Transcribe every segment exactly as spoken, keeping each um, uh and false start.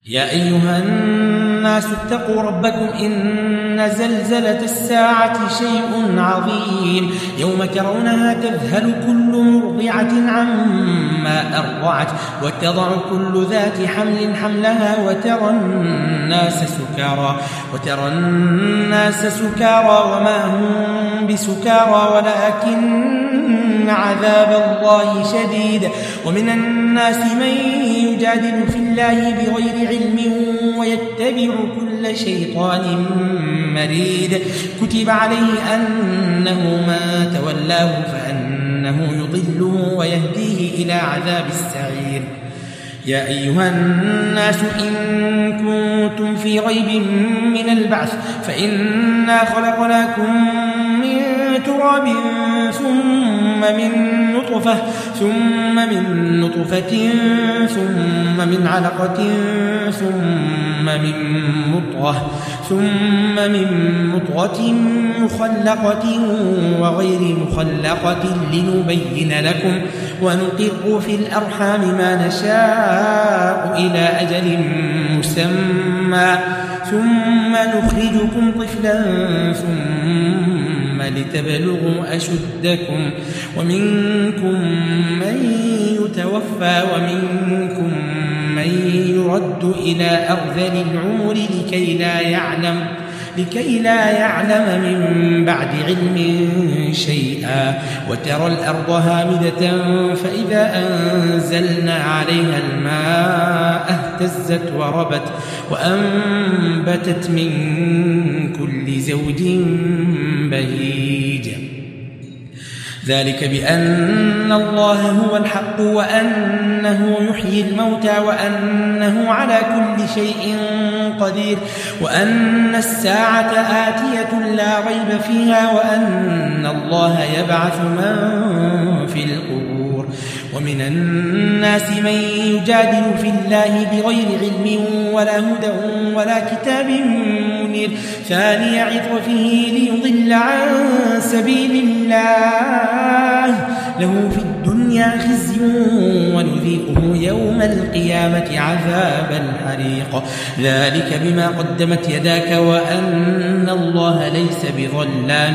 يا أيها الناس اتقوا ربكم إن زلزلة الساعة شيء عظيم يوم ترونها تذهل كل مرضعة عما أرضعت وتضع كل ذات حمل حملها وترى الناس سكارى وترى الناس سكارى وما هم بسكارى ولكن عذاب الله شديد ومن الناس من يجادل في الله بغير علم ويتبع كل شيطان مريد كتب عليه أنه من تولاه فأنه يضله ويهديه إلى عذاب السعير. يا أيها الناس إن كنتم في ريب من البعث فإنا خلقناكم من تراب ثم من نطفة ثم من نطفة ثم من علقة ثم من مضغة ثم من مضغة مخلقة وغير مخلقة لنبين لكم ونقر في الأرحام ما نشاء إلى أجل مسمى ثم نخرجكم طفلا ثم لتبلغوا أشدكم ومنكم من يتوفى ومنكم من يرد إلى أرذل العمر لكي لا يعلم لكي لا يعلم من بعد علم شيئا وترى الأرض هامدة فإذا أنزلنا عليها الماء اهتزت وربت وأنبتت من كل زوج بهيج ذلك بأن الله هو الحق وأنه يحيي الموتى وأنه على كل شيء قدير وأن الساعة آتية لا ريب فيها وأن الله يبعث من في القبور ومن الناس من يجادل في الله بغير علم ولا هدى ولا كتاب منير ثاني عطفه ليضل عن سبيل الله له في الدنيا خزي ونذيقه يوم القيامة عذاب الحريق ذلك بما قدمت يداك وأن الله ليس بظلام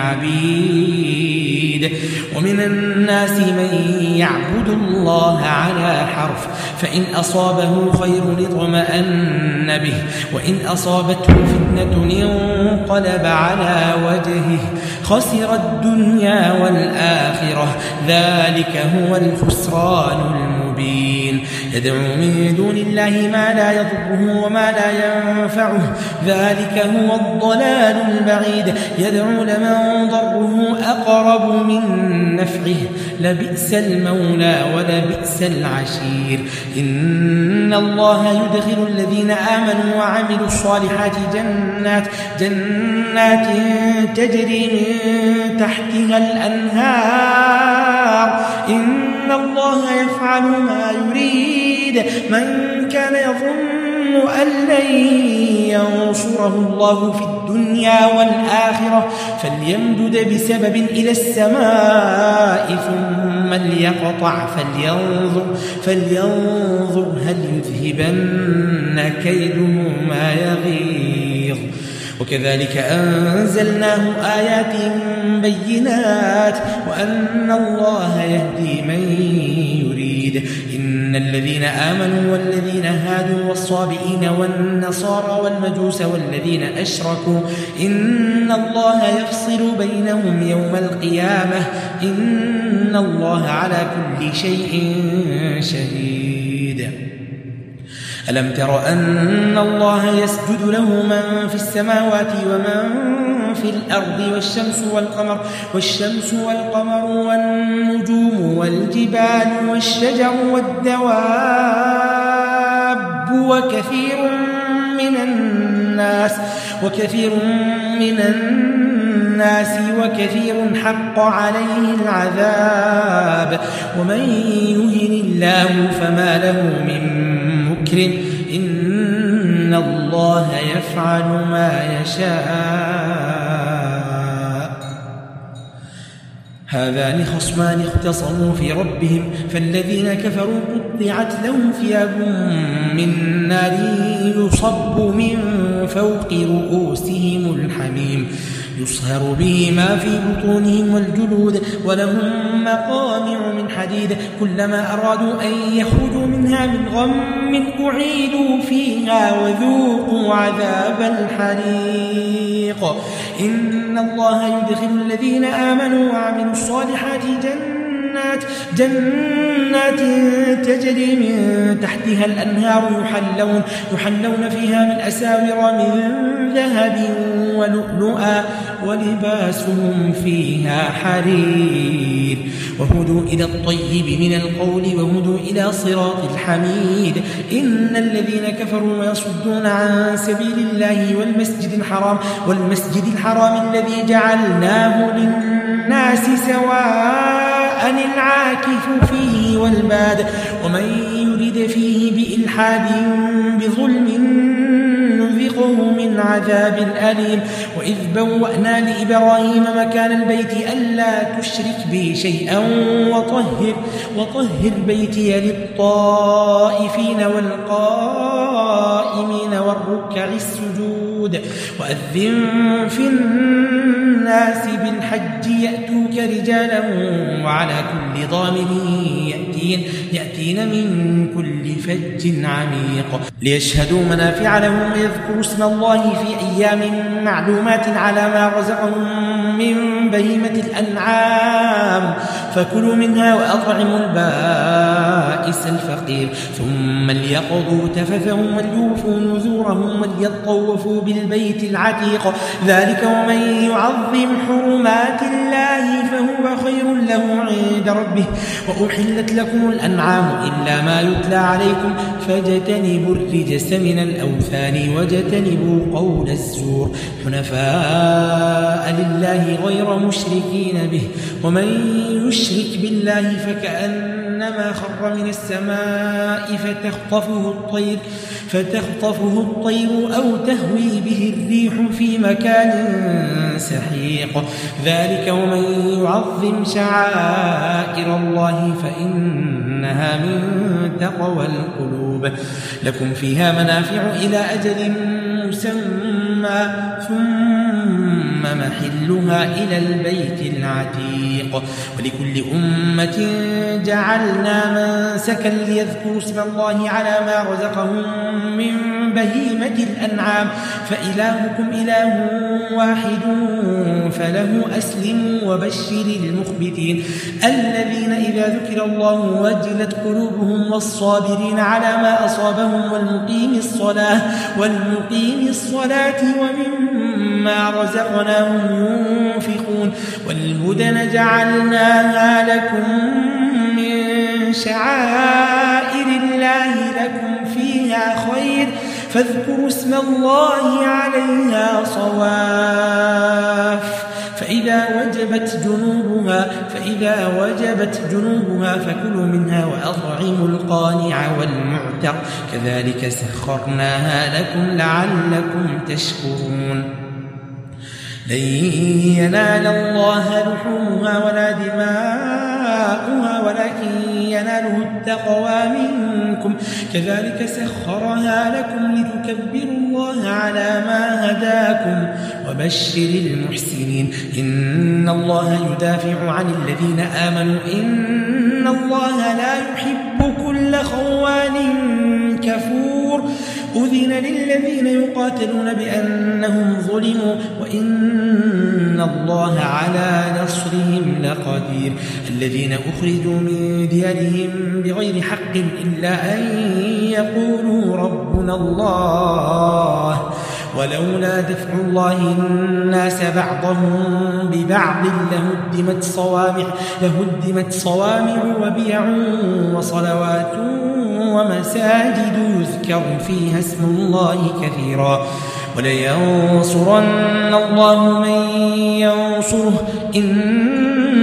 للعبيد ومن الناس من يعبد الله على حرف فإن أصابه خير اطمأن به وإن أصابته فتنة انقلب على وجهه خسر الدنيا والآخرة ذلك هو الخسران المبين يدعو من دون الله ما لا يضره وما لا ينفعه ذلك هو الضلال البعيد يدعو لمن ضره أقرب من نفعه لبئس المولى ولبئس العشير إن الله يدخل الذين آمنوا وعملوا الصالحات جنات جنات تجري من تحتها الأنهار إن الله يفعل ما يريد من كان يظن أن لن ينصره الله في الدنيا والآخرة فليمدد بسبب إلى السماء ثم ليقطع فلينظر, فلينظر هل يذهبن كيده ما يغيظ وكذلك أنزلناه آيات بينات وأن الله يهدي من يريد إن الذين آمنوا والذين هادوا والصابئين والنصارى والمجوس والذين أشركوا إن الله يفصل بينهم يوم القيامة إن الله على كل شيء شهيد ألم تر أن الله يسجد له من في السماوات ومن في الأرض والشمس والقمر والشمس والقمر والنجوم والجبال والشجر والدواب وكثير من الناس وكثير من الناس وكثير حق عليه العذاب ومن يهن الله فما له من مكرم إن الله يفعل ما يشاء هذان خصمان اختصموا في ربهم فالذين كفروا قطعت لهم ثياب من نار يصب من فوق رؤوسهم الحميم يصهر به ما في بطونهم والجلود ولهم مقامع من حديد كلما أرادوا أن يخرجوا منها من غم أعيدوا فيها وذوقوا عذاب الحريق إن الله يدخل الذين آمنوا وعملوا الصالحات جنات جنات تجري من تحتها الأنهار يحلون, يحلون فيها من أساور من ذهب ولؤلؤا ولباسهم فيها حرير وهدوا إلى الطيب من القول وهدوا إلى صراط الحميد إن الذين كفروا ويصدون عن سبيل الله والمسجد الحرام والمسجد الحرام الذي جعلناه للناس سواء العاكف فيه والباد ومن يرد فيه بإلحاد بظلم نذقه من عذاب أليم وإذ بوأنا لإبراهيم مكان البيت ألا تشرك بي شيئا وطهر, وطهر بيتي للطائفين والقائمين والركع السجود وأذن في الناس بالحج يأتوك رجالا وعلى كل ضامر يأتين, يأتين من كل فج عميق ليشهدوا منافع لهم ويذكروا اسم الله في أيام معلومات على ما رزقهم من بهيمة الأنعام فكلوا منها وأطعموا البائس الفقير ثم ليقضوا تفثهم وليوفوا نذورهم وليطوفوا بالبيت العتيق ذلك ومن يعظم حرمات الله فهو خير له عند ربه وأحلت لكم الأنعام إلا ما يتلى عليكم فاجتنبوا الرجس من الأوثان واجتنبوا قول الزور حنفاء لله غير مشركين به ومن يشرك بالله فكأنما خر من السماء فتخطفه الطير فتخطفه الطير أو تهوي به الريح في مكان سحيق ذلك ومن يعظم شعائر الله فإنها من تقوى القلوب لكم فيها منافع إلى أجل مسمى ثم محلها إلى البيت العتيق ولكل أمة جعلنا منسكا ليذكروا اسم الله على ما رزقهم من بهيمة الأنعام فإلهكم إله واحد فله أسلموا وبشر المخبتين الذين إذا ذكر الله وجلت قلوبهم والصابرين على ما أصابهم والمقيم الصلاة والمقيم الصلاة ومما رزقناهم ينفقون والبدن جعلناها لكم من شعائر الله لكم فيها خير فاذكروا اسم الله عليها صواف فإذا وجبت جنوبها فإذا وجبت جنوبها فكلوا منها وأطعموا القانع والمعتر كذلك سخرناها لكم لعلكم تشكرون لن ينال الله لحومها ولا دماؤها ولكن يناله التقوى منكم كذلك سخرها لكم لتكبروا الله على ما هداكم وبشر المحسنين إن الله يدافع عن الذين آمنوا إن الله لا يحب كل خوان كفور أذن للذين يقاتلون بأنهم ظلموا وإن الله على نصرهم لقدير الذين أخرجوا من ديارهم بغير حق إلا أن يقولوا ربنا الله ولولا دفع الله الناس بعضهم ببعض لهدمت صوامع, لهدمت صوامع وبيع وصلوات ومساجد يذكر فيها اسم الله كثيرا ولينصرن الله من ينصره إن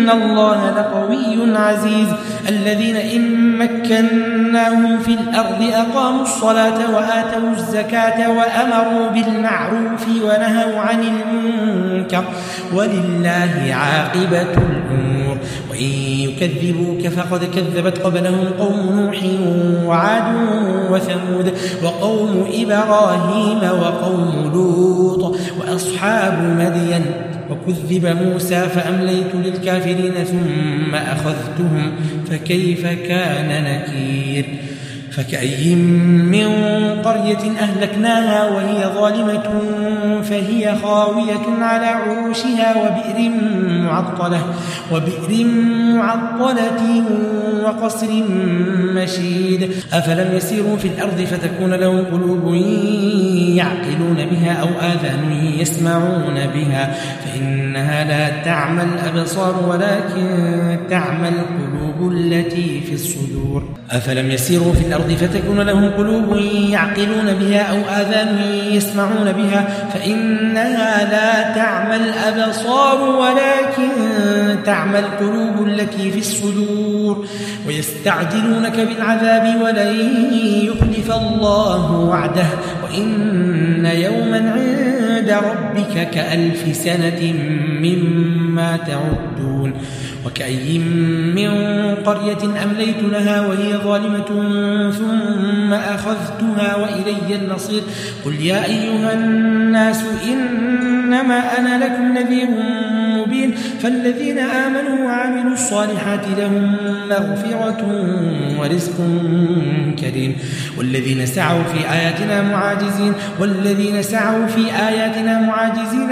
وإن الله لقوي عزيز الذين إن مكناهم في الأرض أقاموا الصلاة وآتوا الزكاة وأمروا بالمعروف ونهوا عن المنكر ولله عاقبة الأمور وإن يكذبوك فقد كذبت قبلهم قوم نوح وعاد وثمود وقوم إبراهيم وقوم لوط وأصحاب مدين وكذب موسى فأمليت للكافرين ثم أخذتهم فكيف كان نكير فكأي من قرية أهلكناها وهي ظالمة فهي خاوية على عروشها وبئر معطلة وبئر معطلة وقصر مشيد أفلم يسيروا في الأرض فتكون لهم قلوب يعقلون بها أو آذان يسمعون بها فإنها لا تعمى الأبصار ولكن تعمى القلوب التي في الصدور أفلم يسيروا في الأرض فتكون لهم قلوب يعقلون بها أو آذان يسمعون بها فإنها لا تعمى الأبصار ولكن تعمى القلوب التي في الصدور ويستعجلونك بالعذاب ولن يخلف الله وعده وإن يوما عند ربك كألف سنة مما تعدون وكأي من قرية أمليت لها وهي ظالمة ثم أخذتها وإلي النصير قل يا أيها الناس إنما أنا لكم نذير مبين فالذين آمنوا وعملوا الصالحات لهم مغفرة ورزق كريم والذين سعوا في آياتنا معاجزين والذين سعوا في آياتنا معاجزين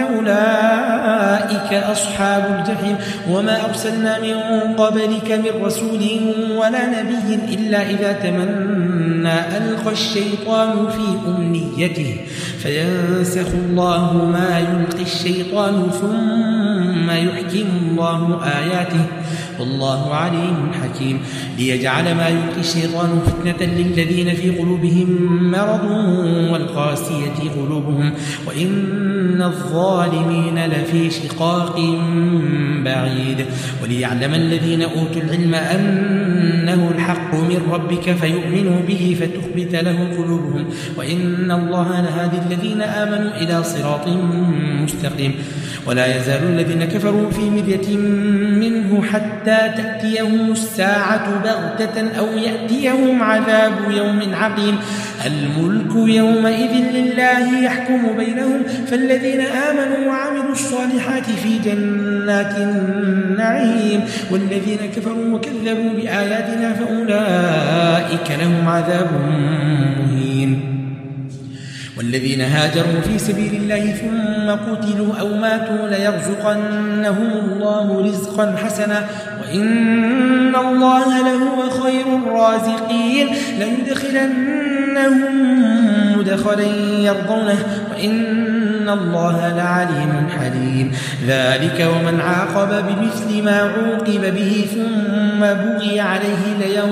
أولئك أصحاب الجحيم وما أرسلنا من قبلك من رسول ولا نبي إلا إذا تمنى ألقى الشيطان في أمنيته فينسخ الله ما يلقي الشيطان ثم يحكم الله آياته والله عليم حكيم ليجعل ما يلقي الشيطان فتنة للذين في قلوبهم مرض والقاسية قلوبهم وإن الظالمين لفي شقاق بعيد وليعلم الذين أوتوا العلم أنه الحق من ربك فيؤمنوا به فتخبت له قلوبهم وإن الله لهادي الذين آمنوا إلى صراط مستقيم ولا يزال الذين كفروا في مرية منه حتى تأتيهم الساعة بغتة أو يأتيهم عذاب يوم عقيم الملك يومئذ لله يحكم بينهم فالذين آمنوا وعملوا الصالحات في جنات النعيم والذين كفروا وكذبوا بآياتنا فأولئك لهم عذاب مهين والذين هاجروا في سبيل الله ثم قتلوا أو ماتوا ليرزقنهم الله رزقا حسنا وإن الله لهو خير الرازقين ليدخلنهم مدخلا يرضونه وإن الله لعليم حليم ذلك ومن عاقب بمثل ما عوقب به ثم بغي عليه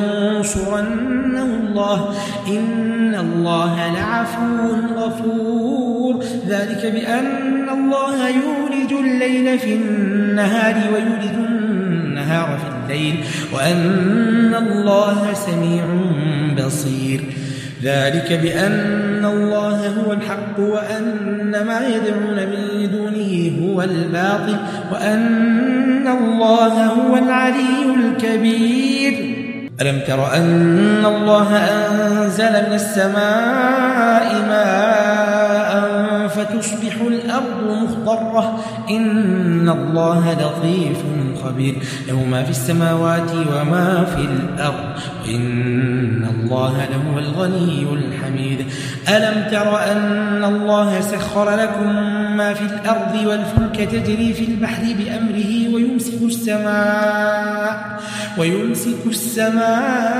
لينصرنه الله إن الله لعفو غفور ذلك بأن الله يولج الليل في النهار ويولج النهار في الليل وأن الله سميع بصير ذلك بأن الله هو الحق وأن ما يدعون من دونه هو الباطل وأن الله هو العلي الكبير ألم تر أن الله أنزل من السماء ماء فتصبح الأرض مخضرة إن الله لطيف خبير له ما في السماوات وما في الأرض وإن الله لهو الغني الحميد ألم تر أن الله سخر لكم ما في الأرض والفلك تجري في البحر بأمره ويمسك السماء ويمسك السماء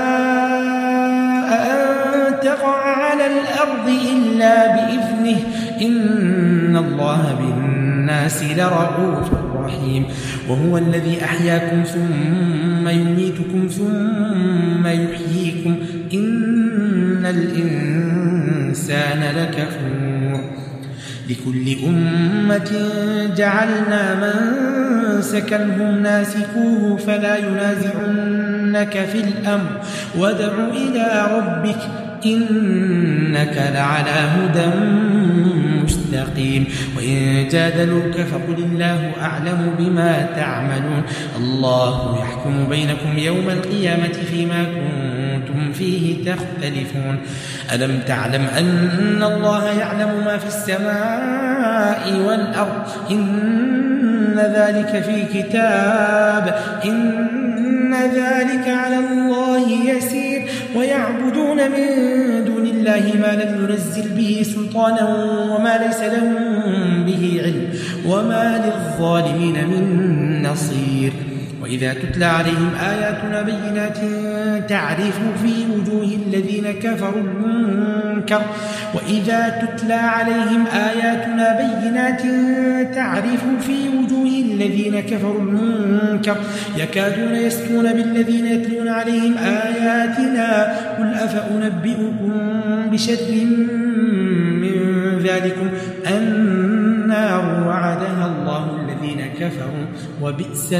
أن تقع على الأرض إلا بإذنه إن الله بالناس لرؤوف رحيم وهو الذي أحياكم ثم يميتكم ثم يحييكم إن الإنسان لكفور لكل أمة جعلنا منسكا هم ناسكوه فلا ينازعنك في الأمر وادع إلى ربك إنك لعلى هدى مستقيم وإن جادلوك فقل الله أعلم بما تعملون الله يحكم بينكم يوم القيامة فيما كنتم فيه تختلفون ألم تعلم أن الله يعلم ما في السماء والأرض إن ذلك في كتاب إن ذلك على الله يسير ويعبدون من دون الله ما لم ينزل به سلطانا وما ليس لهم به علم وما للظالمين من نصير وإذا تتلى عليهم آياتنا بينات تعرف في وجوه الذين كفروا المنكر وإذا تتلى عليهم آياتنا بينات تعرف في وجوه الذين كفروا المنكر يكادون يسطون بالذين يتلون عليهم آياتنا قل أفأنبئكم بشر من ذلكم النار وعدها الله الذين كفروا وبئس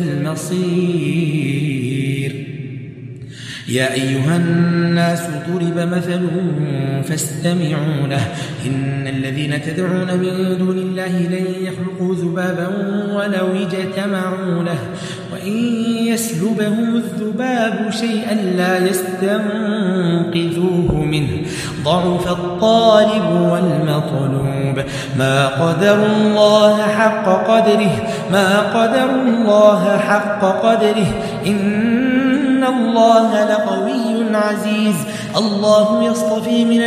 المصير يا أيها الناس ضرب مثل فاستمعوا له إن الذين تدعون من دون الله لن يخلقوا ذبابا ولو اجتمعوا له وإن يسلبهم الذباب شيئا لا يستنقذوه منه ضعف الطالب والمطلوب ما قدر الله حق قدره ما قدر الله حق قدره إن الله لقوي عزيز الله يصطفي من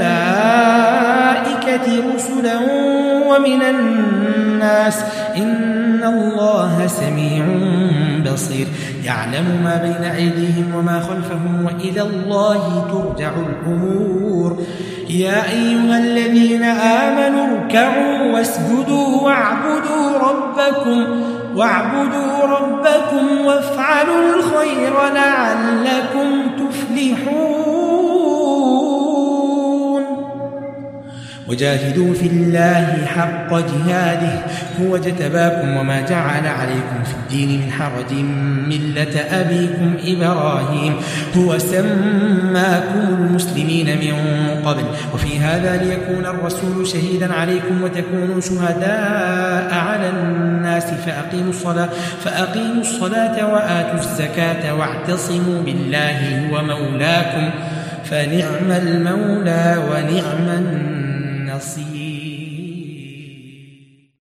الملائكة رسلا ومن الناس إن الله سميع بصير يعلم ما بين أيديهم وما خلفهم وإلى الله ترجع الأمور يا أيها الذين آمنوا اركعوا واسجدوا واعبدوا ربكم واعبدوا ربكم وافعلوا الخير لعلكم تفلحون وجاهدوا في الله حق جهاده هو اجتباكم وما جعل عليكم في الدين من حرج ملة أبيكم إبراهيم هو سماكم المسلمين من قبل وفي هذا ليكون الرسول شهيدا عليكم وتكونوا شهداء على الناس فأقيموا الصلاة فأقيموا الصلاة وآتوا الزكاة واعتصموا بالله هو مولاكم فنعم المولى ونعم النصير